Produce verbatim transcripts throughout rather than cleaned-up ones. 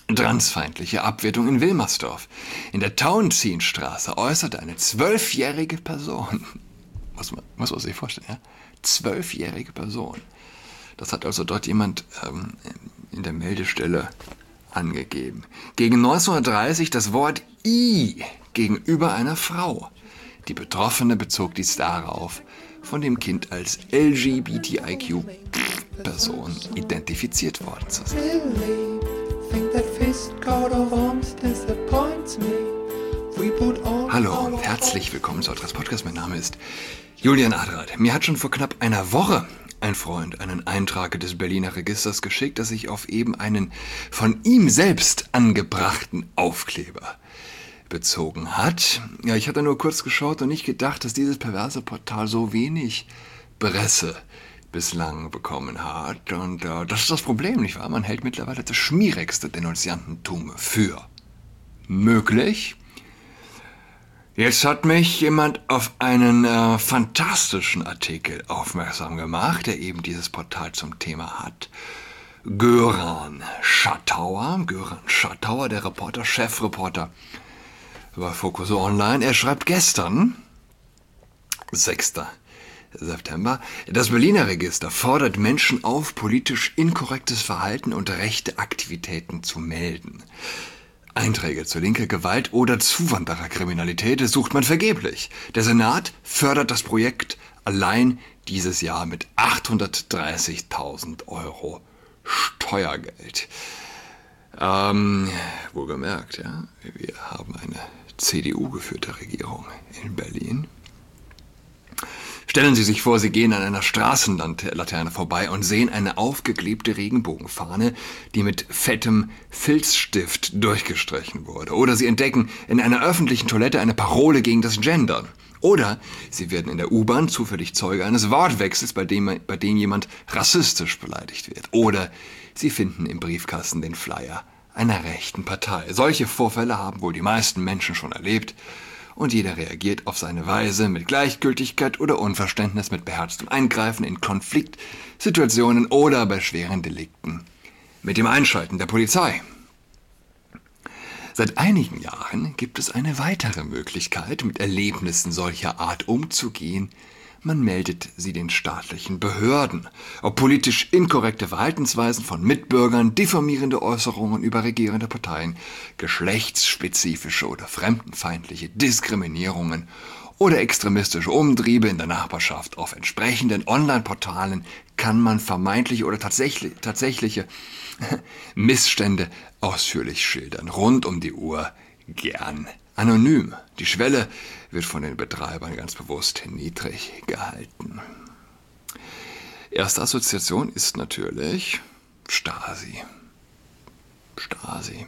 Transfeindliche Abwertung in Wilmersdorf. In der Tauentzienstraße äußerte eine zwölfjährige Person, muss man, muss man sich vorstellen, ja? Zwölfjährige Person. Das hat also dort jemand ähm, in der Meldestelle angegeben. Gegen neunzehnhundertdreißig das Wort I gegenüber einer Frau. Die Betroffene bezog dies darauf, von dem Kind als L G B T I Q-Person identifiziert worden zu sein. Hallo und herzlich willkommen zu Adress Podcast. Mein Name ist Julian Adrath. Mir hat schon vor knapp einer Woche ein Freund einen Eintrag des Berliner Registers geschickt, dass sich auf eben einen von ihm selbst angebrachten Aufkleber bezogen hat. Ja, ich hatte nur kurz geschaut und nicht gedacht, dass dieses perverse Portal so wenig Presse bislang bekommen hat. Und äh, das ist das Problem, nicht wahr? Man hält mittlerweile das schmierigste Denunziantentum für möglich. Jetzt hat mich jemand auf einen äh, fantastischen Artikel aufmerksam gemacht, der eben dieses Portal zum Thema hat. Göran Schattauer, Göran Schattauer, der Reporter, Chefreporter bei Focus Online, er schreibt gestern, sechster September, das Berliner Register fordert Menschen auf, politisch inkorrektes Verhalten und rechte Aktivitäten zu melden. Einträge zur linker Gewalt oder Zuwandererkriminalität sucht man vergeblich. Der Senat fördert das Projekt allein dieses Jahr mit achthundertdreißigtausend Euro Steuergeld. Ähm, wohlgemerkt, ja, wir haben eine C D U-geführte Regierung in Berlin. Stellen Sie sich vor, Sie gehen an einer Straßenlaterne vorbei und sehen eine aufgeklebte Regenbogenfahne, die mit fettem Filzstift durchgestrichen wurde. Oder Sie entdecken in einer öffentlichen Toilette eine Parole gegen das Gendern. Oder Sie werden in der U-Bahn zufällig Zeuge eines Wortwechsels, bei dem, bei dem jemand rassistisch beleidigt wird. Oder Sie finden im Briefkasten den Flyer einer rechten Partei. Solche Vorfälle haben wohl die meisten Menschen schon erlebt. Und jeder reagiert auf seine Weise mit Gleichgültigkeit oder Unverständnis, mit beherztem Eingreifen in Konfliktsituationen oder bei schweren Delikten mit dem Einschalten der Polizei. Seit einigen Jahren gibt es eine weitere Möglichkeit, mit Erlebnissen solcher Art umzugehen. Man meldet sie den staatlichen Behörden. Ob politisch inkorrekte Verhaltensweisen von Mitbürgern, diffamierende Äußerungen über regierende Parteien, geschlechtsspezifische oder fremdenfeindliche Diskriminierungen oder extremistische Umtriebe in der Nachbarschaft auf entsprechenden Online-Portalen kann man vermeintliche oder tatsächlich, tatsächliche Missstände ausführlich schildern. Rund um die Uhr gern anonym. Die Schwelle wird von den Betreibern ganz bewusst niedrig gehalten. Erste Assoziation ist natürlich Stasi. Stasi.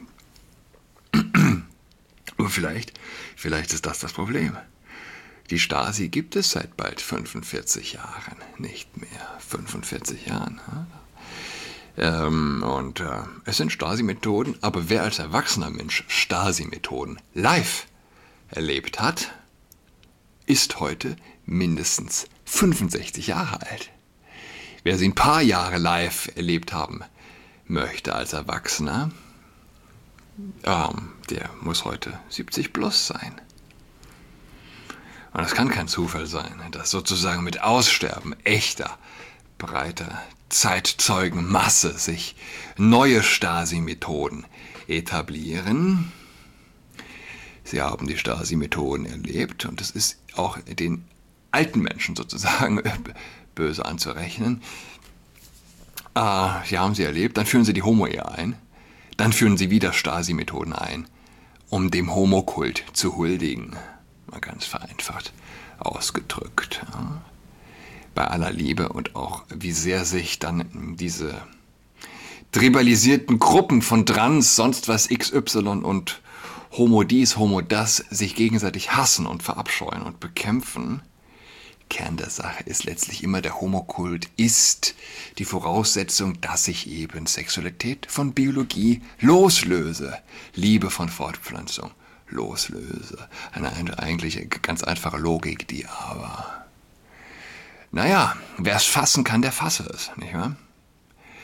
Und vielleicht, vielleicht ist das das Problem. Die Stasi gibt es seit bald fünfundvierzig Jahren nicht mehr. fünfundvierzig Jahren. Ähm, und äh, es sind Stasi-Methoden, aber wer als erwachsener Mensch Stasi-Methoden live erlebt hat, ist heute mindestens fünfundsechzig Jahre alt. Wer sie ein paar Jahre live erlebt haben möchte als Erwachsener, ähm, der muss heute siebzig plus sein. Und es kann kein Zufall sein, dass sozusagen mit Aussterben echter, breiter Zeitzeugenmasse sich neue Stasi-Methoden etablieren. Sie haben die Stasi-Methoden erlebt und es ist auch den alten Menschen sozusagen böse anzurechnen. Äh, sie haben sie erlebt, dann führen sie die Homo-Ehe ein, dann führen sie wieder Stasi-Methoden ein, um dem Homokult zu huldigen. Mal ganz vereinfacht ausgedrückt. Ja. Bei aller Liebe und auch wie sehr sich dann diese tribalisierten Gruppen von Trans, sonst was X Y und Homo dies, Homo das sich gegenseitig hassen und verabscheuen und bekämpfen. Kern der Sache ist letztlich immer, der Homokult ist die Voraussetzung, dass ich eben Sexualität von Biologie loslöse, Liebe von Fortpflanzung loslöse. Eine eigentlich ganz einfache Logik, die aber, naja, wer es fassen kann, der fasse es, nicht wahr?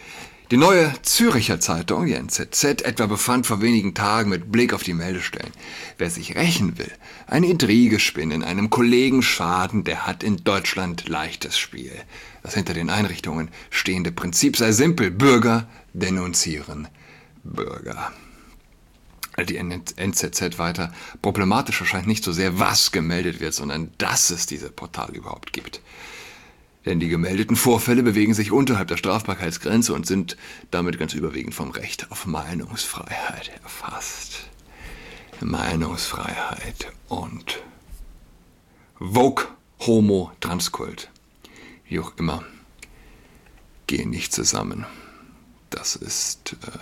Die Neue Zürcher Zeitung, die N Z Z, etwa befand vor wenigen Tagen mit Blick auf die Meldestellen: Wer sich rächen will, eine Intrige spinnen, einem Kollegen schaden, der hat in Deutschland leichtes Spiel. Das hinter den Einrichtungen stehende Prinzip sei simpel: Bürger denunzieren Bürger. Die N Z Z weiter: Problematisch erscheint nicht so sehr, was gemeldet wird, sondern dass es diese Portale überhaupt gibt. Denn die gemeldeten Vorfälle bewegen sich unterhalb der Strafbarkeitsgrenze und sind damit ganz überwiegend vom Recht auf Meinungsfreiheit erfasst. Meinungsfreiheit und Vogue, Homo, Transkult, wie auch immer, gehen nicht zusammen. Das ist, äh,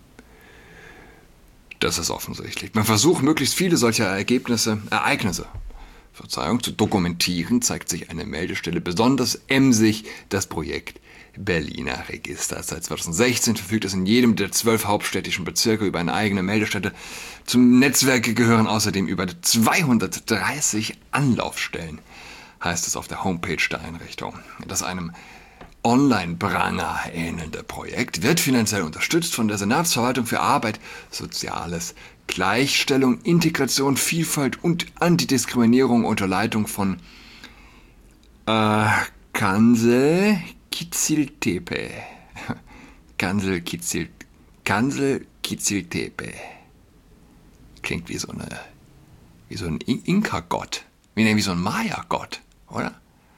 das ist offensichtlich. Beim Versuch, möglichst viele solcher Ergebnisse, Ereignisse, Verzeihung, zu dokumentieren, zeigt sich eine Meldestelle besonders emsig: das Projekt Berliner Register. Seit zweitausendsechzehn verfügt es in jedem der zwölf hauptstädtischen Bezirke über eine eigene Meldestelle. Zum Netzwerk gehören außerdem über zweihundertdreißig Anlaufstellen, heißt es auf der Homepage der Einrichtung. Das einem Online-Pranger ähnelnde Projekt wird finanziell unterstützt von der Senatsverwaltung für Arbeit, Soziales, Gleichstellung, Integration, Vielfalt und Antidiskriminierung unter Leitung von äh, Kansel Kiziltepe. Kansel Kizil, Kansel Kiziltepe. Klingt wie so eine, wie so ein Inka-Gott, wie, wie so ein Maya-Gott, oder?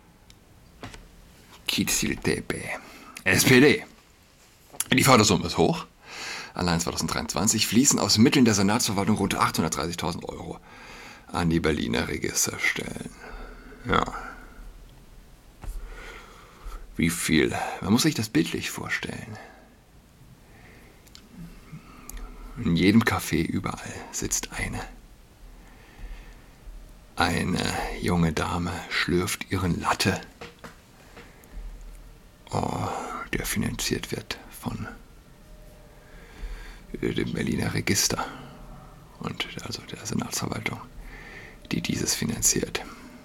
Kiziltepe. S P D. Die Fördersumme ist hoch. Allein zweitausenddreiundzwanzig fließen aus Mitteln der Senatsverwaltung rund achthundertdreißigtausend Euro an die Berliner Registerstellen. Ja. Wie viel? Man muss sich das bildlich vorstellen. In jedem Café überall sitzt eine. Eine junge Dame schlürft ihren Latte, oh, der finanziert wird von dem Berliner Register und also der Senatsverwaltung, die dieses finanziert.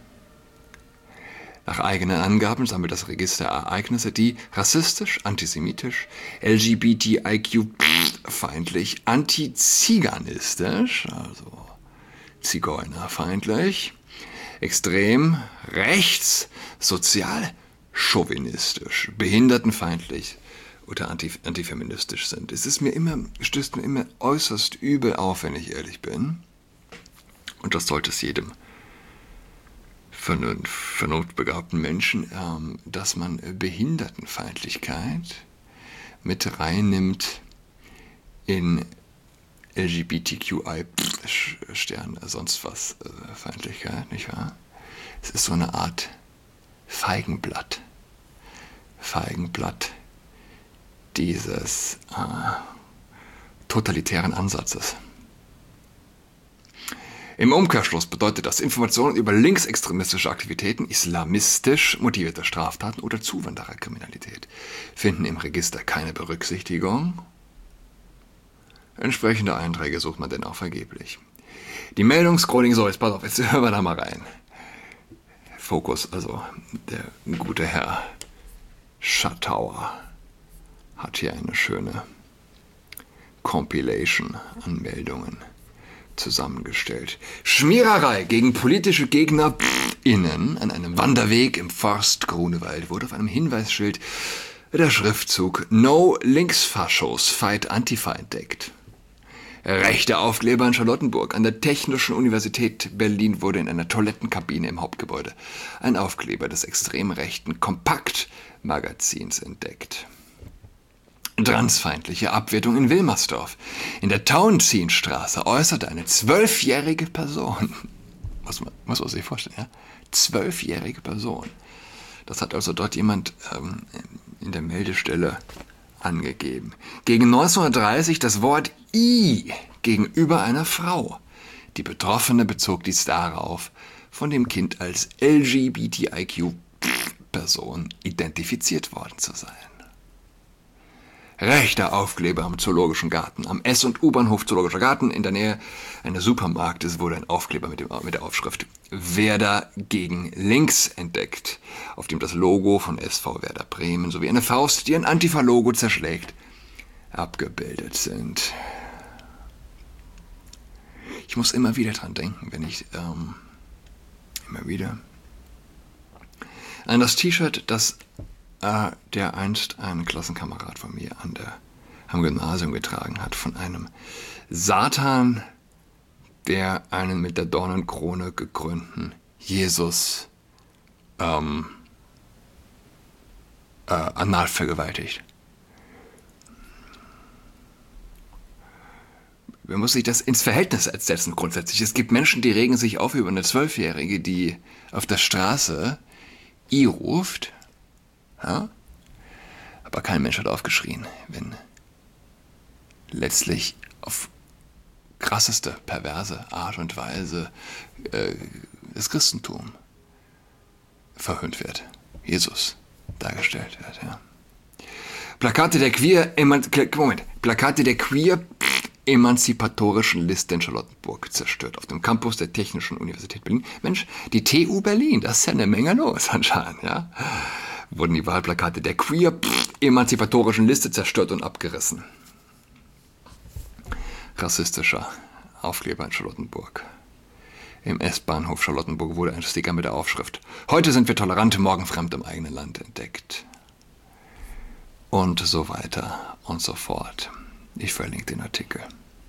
Nach eigenen Angaben sammelt das Register Ereignisse, die rassistisch, antisemitisch, L G B T I Q-feindlich, antiziganistisch, also zigeunerfeindlich, extrem, rechts, sozial, chauvinistisch, behindertenfeindlich oder antif- antifeministisch sind. Es ist mir immer, stößt mir immer äußerst übel auf, wenn ich ehrlich bin. Und das sollte es jedem vernunftbegabten Menschen, ähm, dass man Behindertenfeindlichkeit mit reinnimmt in L G B T Q I Stern, sonst was äh, Feindlichkeit, nicht wahr? Es ist so eine Art Feigenblatt. Feigenblatt dieses äh, totalitären Ansatzes. Im Umkehrschluss bedeutet das, Informationen über linksextremistische Aktivitäten, islamistisch motivierte Straftaten oder Zuwandererkriminalität finden im Register keine Berücksichtigung. Entsprechende Einträge sucht man denn auch vergeblich. Die Meldungsscrolling, so, jetzt pass auf, jetzt hören wir da mal rein. Fokus, also der gute Herr Schattauer hat hier eine schöne Compilation an Meldungen zusammengestellt. Schmiererei gegen politische GegnerInnen an einem Wanderweg im Forst Grunewald wurde auf einem Hinweisschild der Schriftzug No Linksfaschos Fight Antifa entdeckt. Rechte Aufkleber in Charlottenburg. An der Technischen Universität Berlin wurde in einer Toilettenkabine im Hauptgebäude ein Aufkleber des extrem rechten Kompakt-Magazins entdeckt. Transfeindliche Abwertung in Wilmersdorf. In der Tauentzienstraße äußerte eine zwölfjährige Person, muss man, muss man sich vorstellen, ja? Zwölfjährige Person. Das hat also dort jemand ähm, in der Meldestelle angegeben. Gegen neunzehnhundertdreißig das Wort I gegenüber einer Frau. Die Betroffene bezog dies darauf, von dem Kind als L G B T I Q-Person identifiziert worden zu sein. Rechter Aufkleber am Zoologischen Garten. Am S- und U-Bahnhof Zoologischer Garten in der Nähe eines Supermarktes wurde ein Aufkleber mit, dem, mit der Aufschrift Werder gegen links entdeckt, auf dem das Logo von S V Werder Bremen sowie eine Faust, die ein Antifa-Logo zerschlägt, abgebildet sind. Ich muss immer wieder dran denken, wenn ich ähm, immer wieder an das T-Shirt, das äh, der einst ein Klassenkamerad von mir an der, am Gymnasium getragen hat, von einem Satan, der einen mit der Dornenkrone gekrönten Jesus ähm, äh, anal vergewaltigt. Man muss sich das ins Verhältnis setzen grundsätzlich. Es gibt Menschen, die regen sich auf über eine Zwölfjährige, die auf der Straße I ruft, ja? Aber kein Mensch hat aufgeschrien, wenn letztlich auf krasseste, perverse Art und Weise äh, das Christentum verhöhnt wird. Jesus dargestellt wird. Ja. Plakate der Queer, Eman- Moment, Plakate der Queer emanzipatorischen Liste in Charlottenburg zerstört. Auf dem Campus der Technischen Universität Berlin. Mensch, die T U Berlin, das ist ja eine Menge los anscheinend. Ja. Wurden die Wahlplakate der Queer emanzipatorischen Liste zerstört und abgerissen. Rassistischer Aufkleber in Charlottenburg. Im S-Bahnhof Charlottenburg wurde ein Sticker mit der Aufschrift: Heute sind wir tolerant, morgen fremd im eigenen Land entdeckt. Und so weiter und so fort. Ich verlinke den Artikel.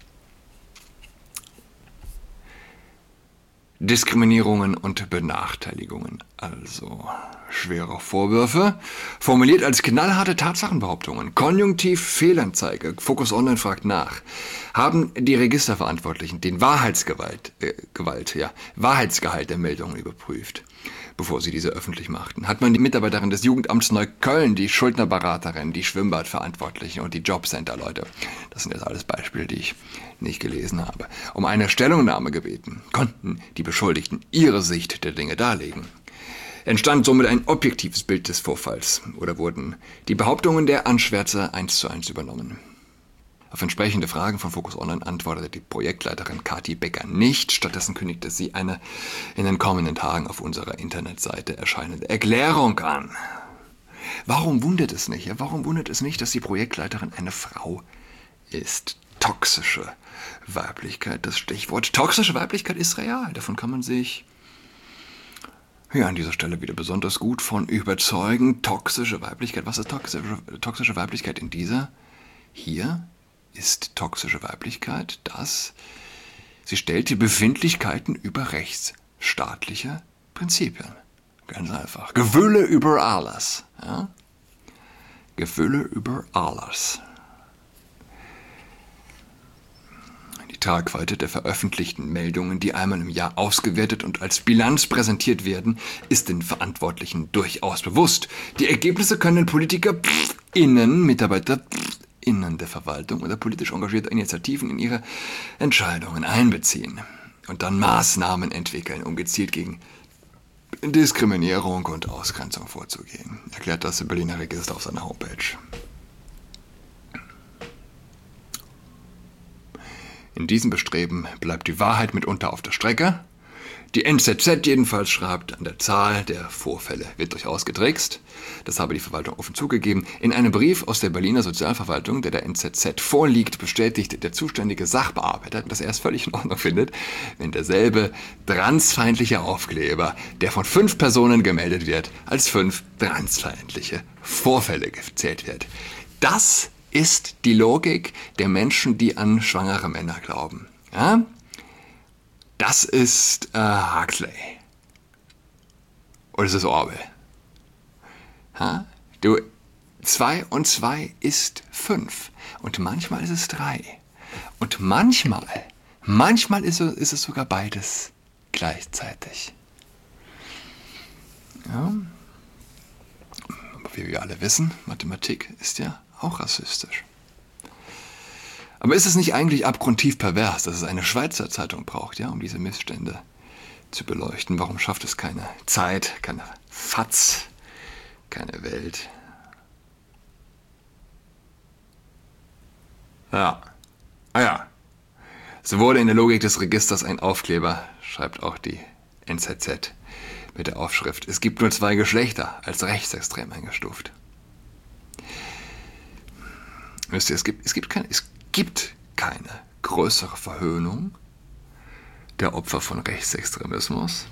Diskriminierungen und Benachteiligungen, also schwere Vorwürfe, formuliert als knallharte Tatsachenbehauptungen. Konjunktiv Fehlanzeige, Focus Online fragt nach. Haben die Registerverantwortlichen den Wahrheitsgewalt, äh, Gewalt, ja, Wahrheitsgehalt der Meldungen überprüft, bevor sie diese öffentlich machten? Hat man die Mitarbeiterin des Jugendamts Neukölln, die Schuldnerberaterin, die Schwimmbadverantwortlichen und die Jobcenter-Leute, das sind jetzt alles Beispiele, die ich nicht gelesen habe, um eine Stellungnahme gebeten, konnten die Beschuldigten ihre Sicht der Dinge darlegen. Entstand somit ein objektives Bild des Vorfalls oder wurden die Behauptungen der Anschwärzer eins zu eins übernommen? Auf entsprechende Fragen von Focus Online antwortete die Projektleiterin Kathi Becker nicht. Stattdessen kündigte sie eine in den kommenden Tagen auf unserer Internetseite erscheinende Erklärung an. Warum wundert es nicht? Ja, warum wundert es nicht, dass die Projektleiterin eine Frau ist? Toxische Weiblichkeit, das Stichwort. Toxische Weiblichkeit ist real. Davon kann man sich ja an dieser Stelle wieder besonders gut von überzeugen. Toxische Weiblichkeit. Was ist toxische, toxische Weiblichkeit in dieser? Hier ist toxische Weiblichkeit, dass sie stellt die Befindlichkeiten über rechtsstaatliche Prinzipien. Ganz einfach. Gewülle über alles. Ja? Gewülle über alles. Die Tragweite der veröffentlichten Meldungen, die einmal im Jahr ausgewertet und als Bilanz präsentiert werden, ist den Verantwortlichen durchaus bewusst. Die Ergebnisse können Politiker innen, Mitarbeiter innen der Verwaltung oder politisch engagierte Initiativen in ihre Entscheidungen einbeziehen und dann Maßnahmen entwickeln, um gezielt gegen Diskriminierung und Ausgrenzung vorzugehen, erklärt das Berliner Register auf seiner Homepage. In diesem Bestreben bleibt die Wahrheit mitunter auf der Strecke. Die N Z Z jedenfalls schreibt, an der Zahl der Vorfälle wird durchaus getrickst. Das habe die Verwaltung offen zugegeben. In einem Brief aus der Berliner Sozialverwaltung, der der N Z Z vorliegt, bestätigt der zuständige Sachbearbeiter, dass er es völlig in Ordnung findet, wenn derselbe transfeindliche Aufkleber, der von fünf Personen gemeldet wird, als fünf transfeindliche Vorfälle gezählt wird. Das ist die Logik der Menschen, die an schwangere Männer glauben. Ja? Das ist äh, Huxley. Oder ist es Orwell? Ha? Du, zwei und zwei ist fünf. Und manchmal ist es drei. Und manchmal, manchmal ist es, ist es sogar beides gleichzeitig. Ja. Aber wie wir alle wissen, Mathematik ist ja auch rassistisch. Aber ist es nicht eigentlich abgrundtief pervers, dass es eine Schweizer Zeitung braucht, ja, um diese Missstände zu beleuchten? Warum schafft es keine Zeit, keine Fatz, keine Welt? Ja, ah ja. So wurde in der Logik des Registers ein Aufkleber, schreibt auch die N Z Z mit der Aufschrift: Es gibt nur zwei Geschlechter, als rechtsextrem eingestuft. Wisst ihr, es gibt, es gibt keine, es gibt keine größere Verhöhnung der Opfer von Rechtsextremismus.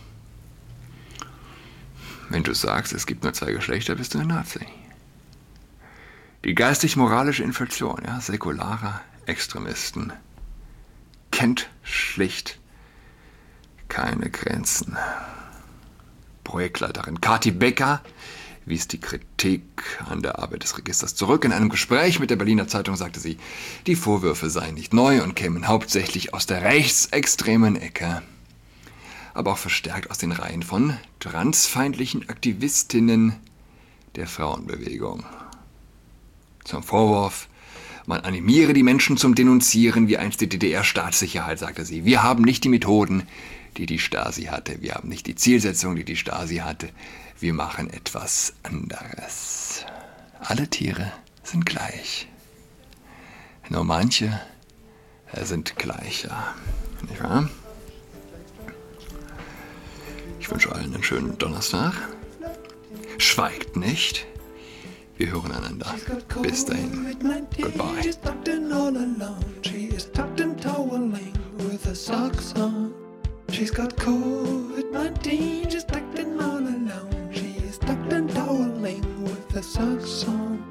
Wenn du sagst, es gibt nur zwei Geschlechter, bist du ein Nazi. Die geistig-moralische Inflation, ja, säkularer Extremisten kennt schlicht keine Grenzen. Projektleiterin Kati Becker wies die Kritik an der Arbeit des Registers zurück. In einem Gespräch mit der Berliner Zeitung sagte sie, die Vorwürfe seien nicht neu und kämen hauptsächlich aus der rechtsextremen Ecke, aber auch verstärkt aus den Reihen von transfeindlichen Aktivistinnen der Frauenbewegung. Zum Vorwurf, man animiere die Menschen zum Denunzieren wie einst die D D R-Staatssicherheit, sagte sie. Wir haben nicht die Methoden, die die Stasi hatte. Wir haben nicht die Zielsetzung, die die Stasi hatte. Wir machen etwas anderes. Alle Tiere sind gleich. Nur manche sind gleicher. Nicht wahr? Ich wünsche allen einen schönen Donnerstag. Schweigt nicht. Wir hören einander. Bis dahin. Goodbye. She's got covid nineteen, she's tucked in all alone. She is tucked and toweling with her socks on.